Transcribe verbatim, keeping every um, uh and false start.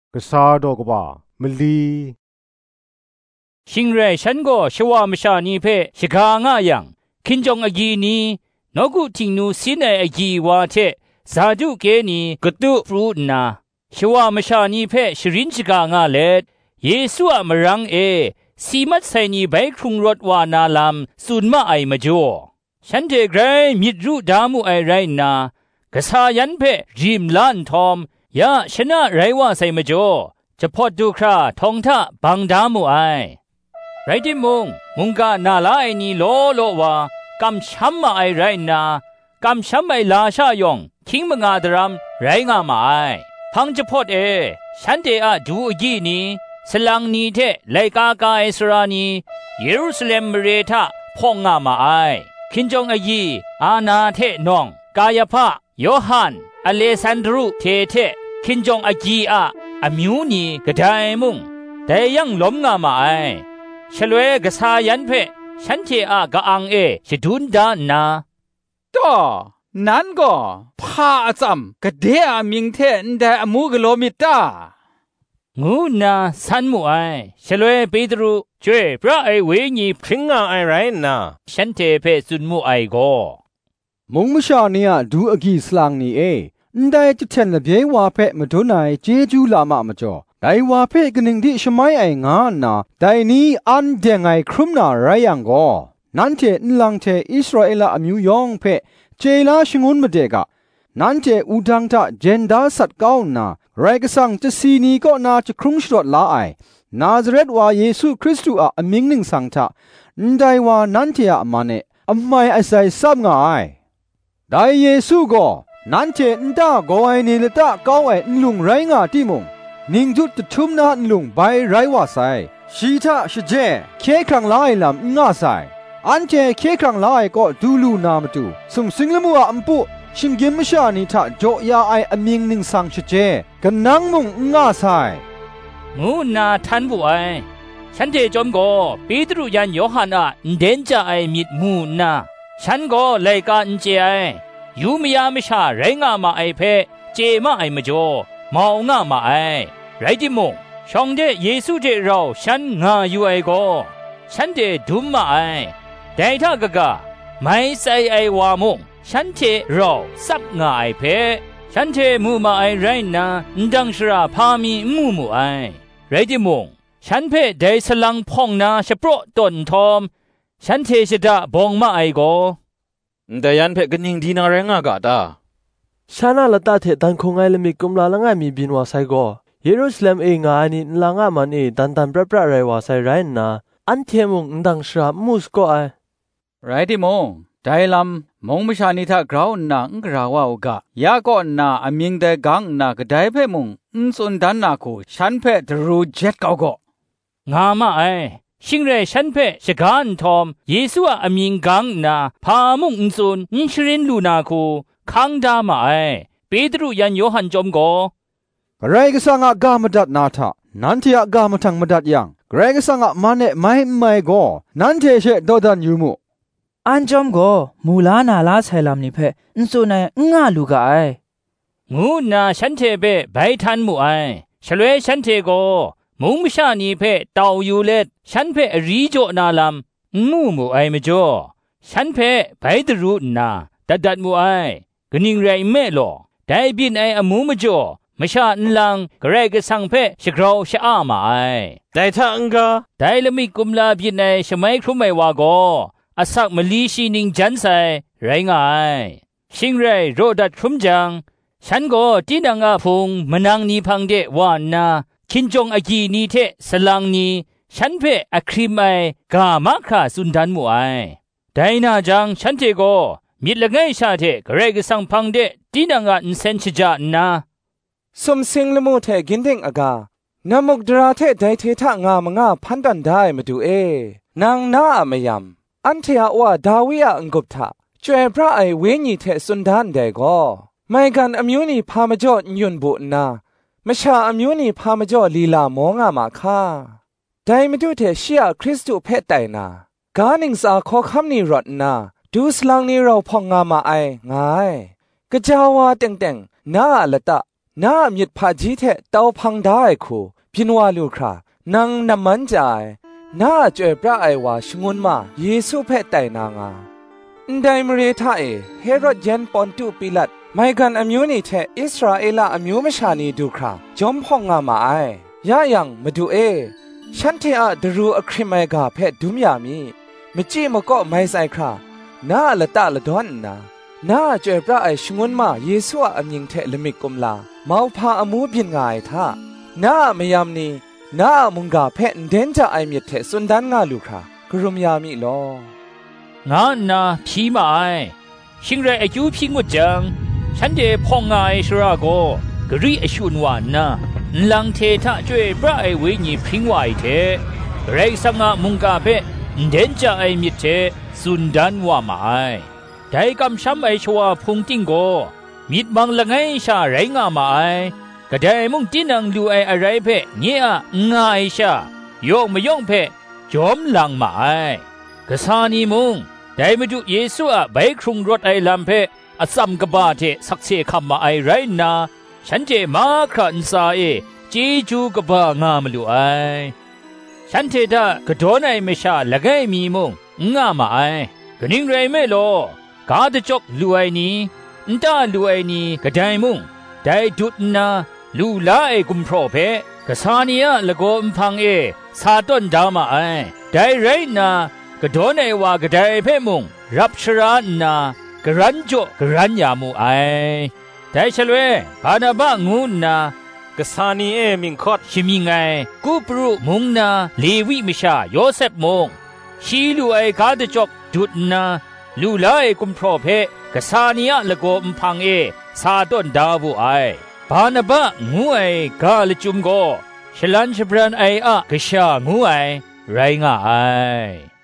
กษาดอกบ่ามลีชิงเรฉันก็ชวามชานีเพชกางะยังคินจงอกีนีนกุทิงนูสินไออกีวาเทซาดุเกนีกตุฟรูนาชวามชานีเพชรินชกางะเลเยซูอะมรังเอสีมัดไซนีใบครุงรถวานาลามสุนมาไอมจ่อฉันเทไกรมิดรูดามุไอไรนากษายันเพริมล้านทอมยาชนะไรว่าไซมจ่อจะพอดดูคราทองทะบังดามุไอไรดิมุงมุงกานาลาไอนีโลโลวากำช้ำมาไอไรนากำช้ำไอลาชายองคิงมงาดรามไรงามาไอพังจะพอดเอฉันเตอะดูอกีนีสลังนีเทไลกากาอิสรานีเยรูซาเล็มเรทะพ่องงามาไอคินจงอยีอานาเทนองกายภะโยฮันอเลซันดรูเทเทคินจงอยีอะอมิวนีกระไดมุงแต่ยังล้มงามาไอฉลวยกษายันเพฉันเทอะกะอังเอชดุนดานาต่อนั้นก็พาจำกระเดียมิงเทนได้อมูกโลมิตางูนาสันมุไอฉลวยเปโตรช่วยพระไอเวญีพริ้งไอไรนาฉันเทเพสุนมุไอโกมงมชาเนียดูอกีสลางนี่เอได้จุดเชนละเบียวาเพมาดูนายเจจูลามะมาจ่อได้วาเพกนึงที่ชมัยไองานาได้นี้อันเดงไอครุมนาไรยังโกนั่นเจนลังเทอิสราเอลอมิวยองเพเจลาชงุนมาเดกะนั่นเจอุดังทะเจนดาสัตก้าวนาไรก็สั่งจะสีนี้ก็น่าจะครุงชดลาไอนาซาเรตว่าเยซูคริสต์อะอมิงนิงสังทะได้ว่านั่นเทอะมันเนอไม่อาศัยซับง่ายได้เยซูก็นั่นเจนตาโกไอเนลตาก้าวไอลุงไรงาที่มงนิงจุดทุมนาลุงไปไรว่าไซชีทะชเจเคครังลายลำง่าไซอันเจเคครังลายก็ดูลูนามาดูสมสิงลมัวอัมปุชิงเกมชานิทะโจยาไออมิงนิงสังชเจกันนังมุงง่าไซงูนาทันบุไอฉันเจจอมโกปีตรุยันโยฮันอะเดนจาไอมิดมูนาฉันก็เลยกันเจไอยูมยามชาไรงามาไอเพเจมาไอมจ่อมองามาไอไรจิมงชองเดเยซูเจเราฉันงาอยู่ไอโกฉันเจดุมมาไอแต่ถ้ากะกะไม่ใส่ไอวามงฉันเจเราสับงาไอเพฉันเทมูมาไอไรนาดังชราพามีมูมูไอไรจิมงฉันเพเดสลังพ่องนาชโปรตนทอมฉันเทชดาบองมาไอโกแต่ยันเพกันยิงดีนาแรงอากาตาชานาละตาเทตันคงไอละมีกุมลาละง่ายมีบินวาไซโกเยรูซาเล็มเองานี่ละง่ามันเอตันตันปรับปรับไรวาไซไรนาอันเทมุงดังชรามูสโกไอไรที่มงได้ลำมงมชานิทะกราวนาอังกราวาวกะยาก็นาอมิงเดกังนากระไดเพมุงอุนสุนดันนาคูฉันเพดรูเจ็ดเก้าก็งามาไอชิงเรฉันเพชกานทอมเยซูอะอมิงกังนาพามุงอุนสุนอินชรินลูนาคูคังดามาไอเปโตรยันโยฮันจอมโกไรก็สังกามดัดนาทะนันเทอะกามทังมดัดยังไรก็สังกมันเนไม่ไม่ก็นันเทเชดอดันยูมุอันจอมโกมูลานาลาไซลามนิเพอินสุนัยงาลูกาไองูนาฉันเทเปใบทันมุไอฉลวยฉันเทโกมุงมชานีเพตาวยูเลตฉันเพรีโจนาลามมูมูไอมจ่อฉันเพใบดรูนาดัดดัดมูไอกนิงไรเมโลได้บินไออมูมจ่อมชาอันลังกระไรก็สังเพชกราวชะอามาไอแต่ถ้าอังกาได้ละมีกุมลาบินไอชมัยครุไม่ว่าโกอาศักมลีชีนิงจันไซไรงายชิงไรโรดัดครุมจังฉันก็ที่นังอาพงมนังนีพังเดวานาคินจงอากีนีเทสลังนีฉันเพอครีมไอกามาคราสุนดันมูไอไดนาจังฉันเทโกมิดละไงชาเทกเรกสังพังเดที่นังอาอินเซนชจานาสมสิงละมูเทกินเด้งอากานมุกดราเทไดเททะงามงาพันดันได้มาดูเอนางนาอามยำอันเทอะว่าดาวิอาอังกบทะจวยพระไอเวญีเทสุนดานเดก็ไม่กันอมิวนีพามจ่อยุนบุนามชาอมิวนีพามจ่อลีลามองามาค่าได้มาดูเทเชียคริสตุเพตไตนากานิงสาขอคำนี้รดนาดูสลังนี้เราพองงามาไองายกะจาวาเต็งเต็งนาละตะน้ามิดพาจีเทเต้าพังได้คูพินวาลูครานังน้ำมันจ่ายน้าจวยพระไอวาชงุนมาเยซูเพ่ไตนางาได้มเรทาเอเฮโรดเยนปอนตุปิลัดไม่กันอมิวนิเทอิสราเอลอมิวมชานีดูคราจอมพองงามาไอยะยังมาดูเอฉันเทอะดรูอคริมายกาเพ่ดุมยามีมจีมก็ไม่ใส่คราน้าละตาละดอนนาน้าจวยพระไอชงุนมาเยซูอมิงเทลมิกุมลาเมาพาอมูบินงายท่าน้ามยามนีน้ามุงกาเพ่เดนจะไอมิเทสุนดันงาลูครากรุมยามีลองานาพีมาไอชิงเรอยูพิงวจังฉันเดพองไงชราโกกรีอชุนวานนาลังเททะจวยพระไอวิญีพิงไวเทเรสังะมุงกาเพ่เดนจะไอมิเทสุนดันว่ามาไอได้กำช้ำไอชัวพุงติงโกมิดบังละไงชาไรงามาไอกระไดมุงตินังดูไออะไรเพ่เงียง่ายชาโยงไม่โยงเพ่จอมลังมาไอกษานีมุงได้มาดูเยซูอะใบครุงรถไอลำเพ่อสัมกบาเทสักเซคำมาไอไรนาฉันเจมาครันซาเอจีจูกบางามลูไอฉันเทดากระโดนไอไม่ชาละไงมีมุงงามาไอกนิ่งไรไม่โลกาดจกลูไอนี้นตาลูไอนี้กระไดมุงได้ดุดนาลูลาไอกุมโปรเพกษานียละโกมพังเอซาต้นดามาไอได้ไรนากระโดนไอวากระไดเพ่มุงรับชรานา กรันโจกรันยามูไอแต่เฉลยพานาบะงูนากษานีเอมิงคอดชิมิงไงกูปรุมุงนาเลวิมิชาโยเซฟมงชีลูไอกาดจกดุดนาลูลาไอกุมโปรเพกษานียละโกมพังเอซาต้นดาวูไอพานาบะงูไอกาลจุมโกฉลันฉบรันไออะกะชางูไอไรงาไอ